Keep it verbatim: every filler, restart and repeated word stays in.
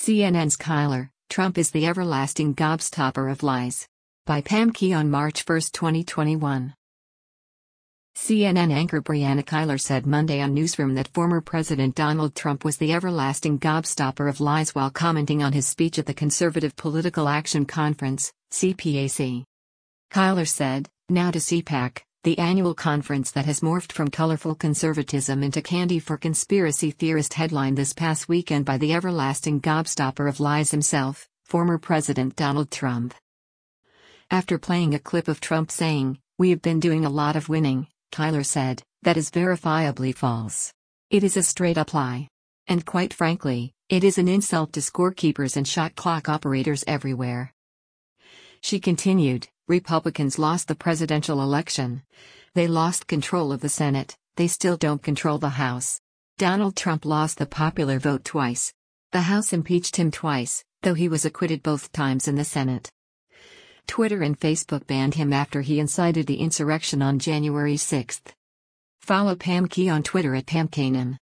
C N N's Kyler, Trump is the everlasting gobstopper of lies. By Pam Key on March first, twenty twenty-one. C N N anchor Brianna Keilar said Monday on Newsroom that former President Donald Trump was the everlasting gobstopper of lies while commenting on his speech at the Conservative Political Action Conference, C P A C. Keilar said, "Now to C PAC, the annual conference that has morphed from colorful conservatism into candy for conspiracy theorist headlined this past weekend by the everlasting gobstopper of lies himself, former President Donald Trump." After playing a clip of Trump saying, "We have been doing a lot of winning," Keilar said, "That is verifiably false. It is a straight-up lie. And quite frankly, it is an insult to scorekeepers and shot clock operators everywhere." She continued, "Republicans lost the presidential election. They lost control of the Senate, they still don't control the House. Donald Trump lost the popular vote twice. The House impeached him twice, though he was acquitted both times in the Senate. Twitter and Facebook banned him after he incited the insurrection on January sixth. Follow Pam Key on Twitter at Pam Kanan.